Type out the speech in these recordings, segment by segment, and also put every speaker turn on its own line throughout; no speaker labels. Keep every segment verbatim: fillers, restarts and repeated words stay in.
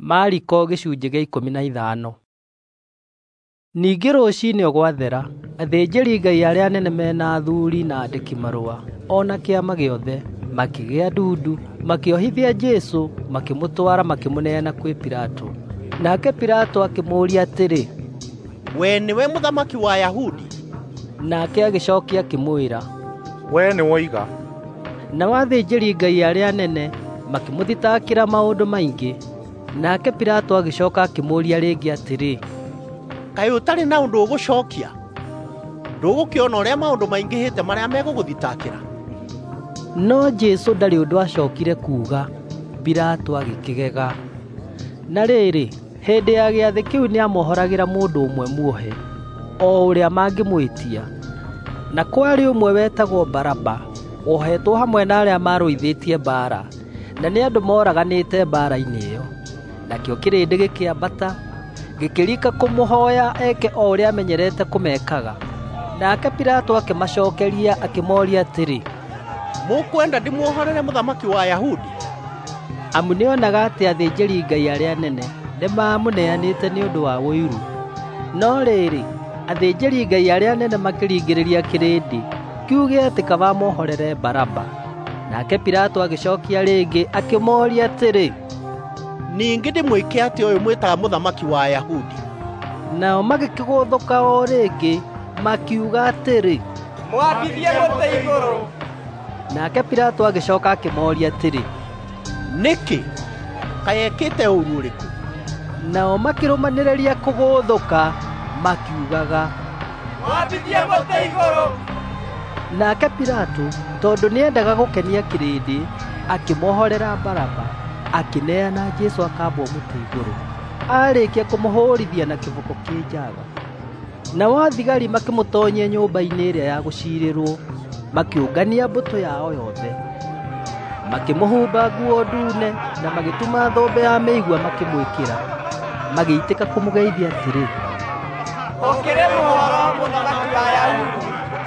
Mariko gĩcunjĩ gĩa ikũmi na ithano. Ningĩ rũciinĩ gwathera, athĩnjĩri-Ngai arĩa anene mena athuri na andĩki marũa, ona kĩama gĩothe, makĩgĩa ndundu, makĩohithia Jesũ, makĩmũtwara makĩmũneana kwĩ Pilato. Nake Pilato akĩmũũria atĩrĩ,
we nĩwe mũthamaki wa Ayahudi?
Nake agĩcookia akĩmwĩra,
we nĩ woiga.
Nao athĩnjĩri-Ngai arĩa anene makĩmũthitangĩra maũndũ maingĩ. Nake Pilato agĩcooka akĩmũũria rĩngĩ atĩrĩ,
kaĩ ũtarĩ na ũndũ ũgũcookia? Ndũgũkĩona ũrĩa maũndũ maingĩhĩte marĩa megũgũthitangĩra?
No Jesũ ndarĩ ũndũ acookire kuuga. Pilato agĩkĩgega. Na rĩrĩ, hĩndĩ ya gĩathĩ kĩu nĩamohoragĩra mũndũ ũmwe muohe, o ũrĩa mangĩmwĩtia. Na kwarĩ ũmwe wetagwo Baraba, wohetwo hamwe na arĩa marũithĩtie mbaara, na nĩ andũ moraganĩte mbaara-inĩ ĩyo. Nakĩo kĩrĩndĩ gĩkĩambata, gĩkĩrika kũmũhoya eke o ũrĩa amenyerete kũmekaga. Nake Pilato akĩmacookeria akĩmoria atĩrĩ,
mũkwenda ndĩmuohorere mũthamaki wa Ayahudi?
Amu nĩonaga atĩ athĩnjĩri-Ngai arĩa anene nĩmamũneanĩte nĩ ũndũ wa ũiru. No rĩrĩ, athĩnjĩri-Ngai arĩa anene makĩringĩrĩria kĩrĩndĩ kiuge atĩ kaba mohorere Baraba. Nake Pilato agĩcookia rĩngĩ akĩmoria atĩrĩ,
ningĩ ndĩmwĩke atĩ ũyũ mwĩtaga mũthamaki wa Ayahudi?
Nao magĩkĩgũthũka o rĩngĩ, makiuga atĩrĩ,
mwambithie mũtĩ igũrũ.
Nake Pilato agĩcooka akĩmoria atĩrĩ,
nĩkĩ? Kaĩ ekĩte ũũru ũrĩkũ?
Nao makĩrũmanĩrĩria kũgũthũka, makiugaga,
mwambithie mũtĩ igũrũ.
Nake Pilato, tondũ nĩendaga gũkenia kĩrĩndĩ, akĩmohorera Baraba, akĩneana Jesũ akambwo mũtĩ igũrũ, arĩkia kũmũhũrithia na kĩboko kĩ njaga. Nao thigari makĩmũtonyia nyũmba-inĩ ĩrĩa ya gũciirĩrwo, makĩũngania mbũtũ yao yothe, makĩmũhumba nguo ndune na magĩtuma thũmbĩ ya mĩigua makĩmwĩkĩra, magĩitĩka kũmũgeithia atĩrĩ,
ũkĩrĩ mũhoro mũthamaki wa Ayahudi.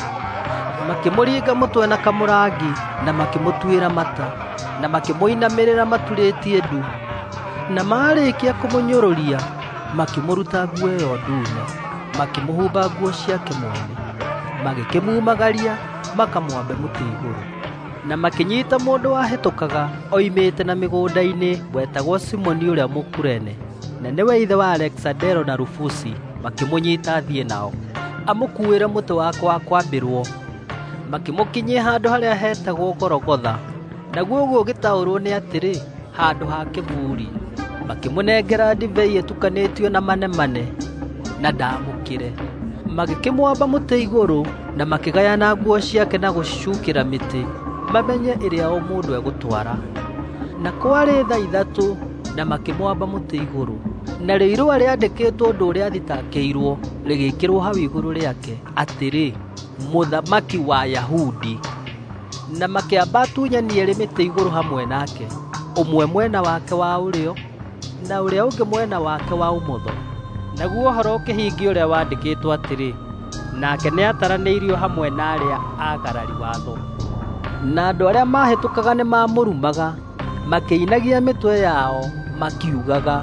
Makĩmũringa mũtwe na kamũrangi na makĩmũtuĩra mata na makĩmũinamĩrĩra maturĩtie ndu, na marĩkia kũmũnyũrũria makĩmũruta nguo ĩyo ndune, makĩmũhumba nguo ciake mwene, magĩkĩmumagaria makamwambe mũtĩ igũrũ. Na makĩnyiita mũndũ wahĩtũkaga oimĩte na mĩgũnda-inĩ wetagwo Simoni ũrĩa Mũkurene, na nĩwe ithe wa Alexandero na Rufusi, makĩmũnyiita athiĩ nao, amũkuĩre mũtĩ wake wa kwambĩrwo. Makĩmũkinyia handũ harĩa hetagwo Gologotha, naguo ũguo ũgĩtaũrwo nĩ atĩrĩ, handũ ha kĩburi. Makĩmũnengera ndibei ĩtukanĩtio na manemane, na ndaamũkĩre. Magĩkĩmwamba mũtĩ igũrũ, na makĩgayana nguo ciake na gũcicukĩra mĩtĩ, mamenye ĩrĩa o mũndũ egũtwara. Na kwarĩ thaa ithatũ, na makĩmwamba mũtĩ igũrũ. Narĩo irũa rĩandĩkĩtwo ũndũ ũrĩa athitangĩirwo rĩgĩkĩrwo hau igũrũ rĩake atĩrĩ, mũthamaki wa Ayahudi. Na makĩamba atunyani erĩ mĩtĩ igũrũ hamwe nake, ũmwe mwena wake wa ũrĩo, na ũrĩa ũngĩ mwena wake wa ũmotho. Naguo ũhoro ũkĩhingio ũrĩa wandĩkĩtwo atĩrĩ, nake nĩataranĩirio hamwe na arĩa agarari watho. Na andũ arĩa mahĩtũkaga nĩmamũrumaga, makĩinagia mĩtwe yao, makiugaga,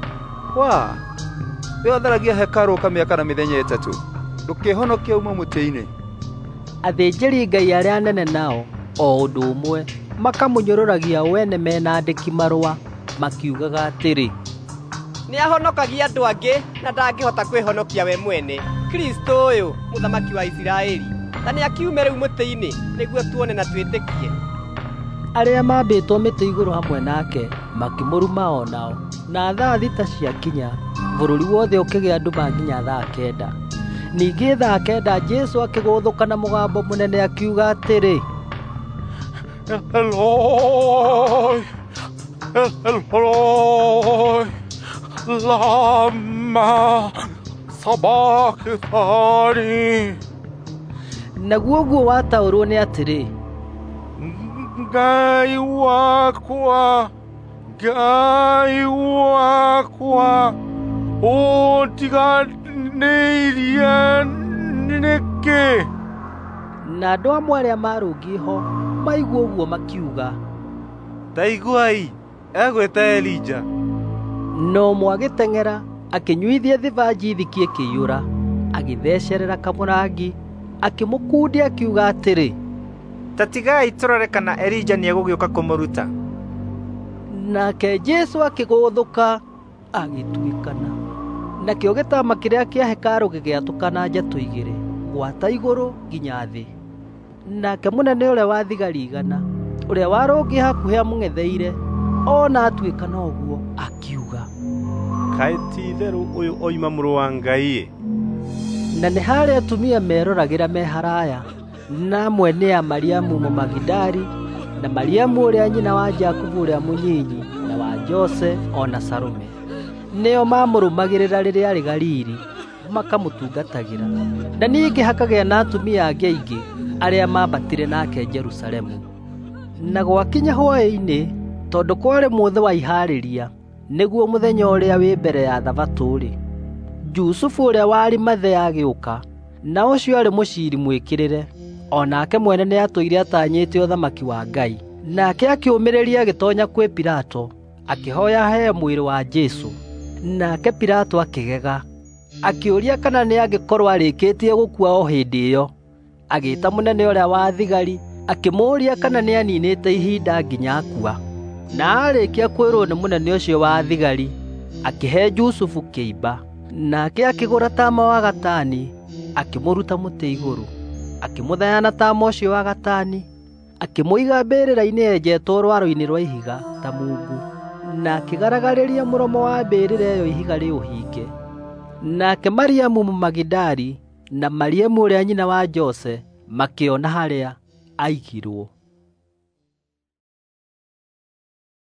wa we watharagia hekarũ ũkamĩaka na mĩthenya ĩtatũ, ndũkĩhonokia uma mũtĩ-inĩ.
Athĩnjĩri-Ngai arĩa anene nao, o ũndũ ũmwe, makamũnyũrũragia wene mena andĩki marũa, makiugaga atĩrĩ,
nĩahonokagia andũ angĩ na ndangĩhota kwĩhonokia we mwene. Kristo ũyũ mũthamaki wa Isiraeli, na nĩakiume rĩu mũtĩ-inĩ nĩguo tuone na twĩtĩkie.
Arĩa mambĩtwo mĩtĩ igũrũ hamwe nake makĩmũruma o nao, na thaa thita ciakinya, bũrũri wothe ũkĩgĩa nduma nginya thaa kenda. Ningĩ thaa kenda Jesũ akĩgũthũka na mũgambo mũnene akiuga atĩrĩ,
Eloi, Eloi, lama sabachthani.
Naguo guo wataũrwo nĩ atĩrĩ,
Ngai wakwa, Ngai wakwa, ũndiganĩirie nĩkĩ?
Na andũ amwe arĩa marũngiĩ ho maigua ũguo makiuga,
Ta iguai, egwĩta Elija.
no mwagĩteng'era akĩnyuithia thibanji thikie kĩiyũra, agĩthecerera kamũrangi, akĩmũkundia akiuga atĩrĩ,
ta tigai tũrore kana Elija nĩegũgĩũka kũmũruta.
Nake Jesũ akĩgũthũka agĩtuĩkana, nakĩo gĩtama kĩrĩa kĩa hekarũ gĩgĩatũkana njatũ igĩrĩ, gwata igũrũ nginya thĩ. Nake mũnene ũrĩa wa thigari igana, ũrĩa warũngiĩ hakuhĩ amũng'etheire, ona atuĩkana ũguo, akiuga,
kaĩ ti-itherũ ũyũ oima mũrũ wa Ngai-ĩ?
Na nĩ harĩ atumia meroragĩra me haraya, na amwe nĩ a Mariamu Mũmagidali, na Mariamu ũrĩa nyina wa Jakubu ũrĩa mũnyinyi, na wa Jose, ona Salome. Nĩo mamũrũmagĩrĩra rĩrĩa arĩ Galili, makamũtungatagĩra. Na ningĩ hakagĩa na atumia angĩ aingĩ arĩa mambatire nake Jerusalemu. Na gwakinya hwaĩ-inĩ, tondũ kwarĩ mũthĩ wa iharĩria, nĩguo mũthenya ũrĩa wĩ mbere ya Thabatũ-rĩ, Jusufu ũrĩa wa Arimathea agĩũka, na ũcio arĩ mũciiri mwĩkĩrĩre, onake mwene nĩ atũire atanyĩte ũthamaki wa Ngai. Nake akĩũmĩrĩria agĩtonya kwĩ Pilato, akĩhoya aheo mwĩrĩ wa Jesũ. Nake Pilato akĩgega, akĩũria kana nĩ angĩkorwo arĩkĩtie gũkua o hĩndĩ ĩyo. Agĩĩta mũnene ũrĩa wa thigari, akĩmũũria kana nĩ aninĩte ihinda nginya akua. Na arĩkia kwĩrwo nĩ mũnene ũcio wa thigari, akĩhe Jusufu kĩimba. Nake akĩgũra taama wa gatani, akĩmũruta mũtĩ igũrũ, akĩmũthayana taama ũcio wa gatani, akĩmũiga mbĩrĩra-inĩ enjetwo rwaro-inĩ rwa ihiga ta mungu, na akĩgaragariria mũromo wa mbĩrĩra ĩyo ihiga rĩũhinge. Nake Mariamu Mũmagidali na Mariamu ũrĩa nyina wa Jose makĩona harĩa aigirwo.